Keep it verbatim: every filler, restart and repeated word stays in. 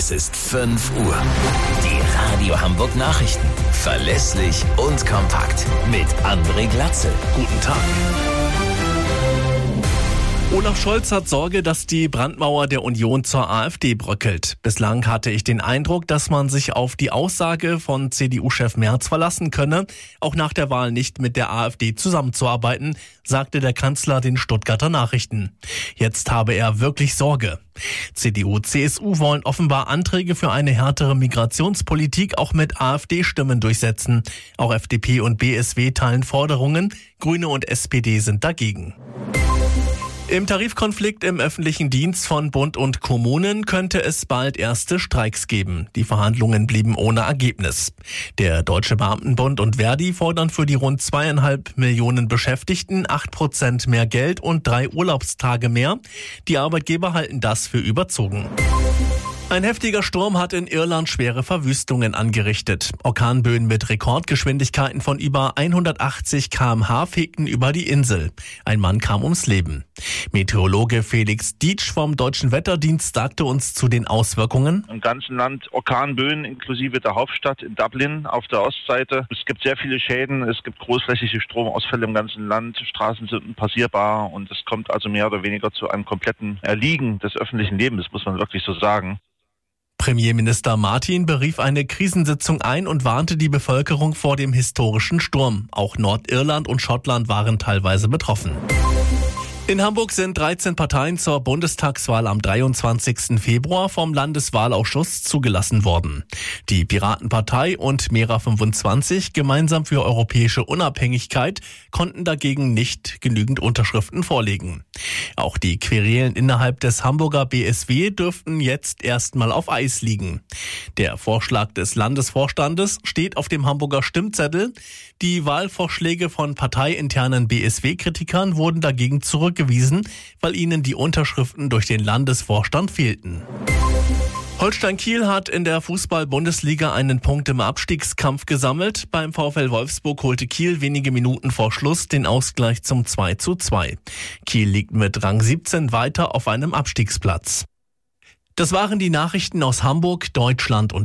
Es ist fünf Uhr. Die Radio Hamburg Nachrichten. Verlässlich und kompakt. Mit André Glatzel. Guten Tag. Olaf Scholz hat Sorge, dass die Brandmauer der Union zur AfD bröckelt. Bislang hatte ich den Eindruck, dass man sich auf die Aussage von C D U-Chef Merz verlassen könne, auch nach der Wahl nicht mit der AfD zusammenzuarbeiten, sagte der Kanzler den Stuttgarter Nachrichten. Jetzt habe er wirklich Sorge. C D U, C S U wollen offenbar Anträge für eine härtere Migrationspolitik auch mit AfD-Stimmen durchsetzen. Auch F D P und B S W teilen Forderungen. Grüne und S P D sind dagegen. Im Tarifkonflikt im öffentlichen Dienst von Bund und Kommunen könnte es bald erste Streiks geben. Die Verhandlungen blieben ohne Ergebnis. Der Deutsche Beamtenbund und Verdi fordern für die rund zweieinhalb Millionen Beschäftigten acht Prozent mehr Geld und drei Urlaubstage mehr. Die Arbeitgeber halten das für überzogen. Ein heftiger Sturm hat in Irland schwere Verwüstungen angerichtet. Orkanböen mit Rekordgeschwindigkeiten von über hundertachtzig Kilometer pro Stunde fegten über die Insel. Ein Mann kam ums Leben. Meteorologe Felix Dietsch vom Deutschen Wetterdienst sagte uns zu den Auswirkungen. Im ganzen Land Orkanböen inklusive der Hauptstadt in Dublin auf der Ostseite. Es gibt sehr viele Schäden, es gibt großflächige Stromausfälle im ganzen Land. Straßen sind unpassierbar und es kommt also mehr oder weniger zu einem kompletten Erliegen des öffentlichen Lebens, muss man wirklich so sagen. Premierminister Martin berief eine Krisensitzung ein und warnte die Bevölkerung vor dem historischen Sturm. Auch Nordirland und Schottland waren teilweise betroffen. In Hamburg sind dreizehn Parteien zur Bundestagswahl am dreiundzwanzigsten Februar vom Landeswahlausschuss zugelassen worden. Die Piratenpartei und Mera fünfundzwanzig, gemeinsam für europäische Unabhängigkeit, konnten dagegen nicht genügend Unterschriften vorlegen. Auch die Querelen innerhalb des Hamburger B S W dürften jetzt erstmal auf Eis liegen. Der Vorschlag des Landesvorstandes steht auf dem Hamburger Stimmzettel. Die Wahlvorschläge von parteiinternen B S W-Kritikern wurden dagegen zurückgewiesen, weil ihnen die Unterschriften durch den Landesvorstand fehlten. Holstein Kiel hat in der Fußball-Bundesliga einen Punkt im Abstiegskampf gesammelt. Beim VfL Wolfsburg holte Kiel wenige Minuten vor Schluss den Ausgleich zum zwei zu zwei. Kiel liegt mit Rang siebzehn weiter auf einem Abstiegsplatz. Das waren die Nachrichten aus Hamburg, Deutschland und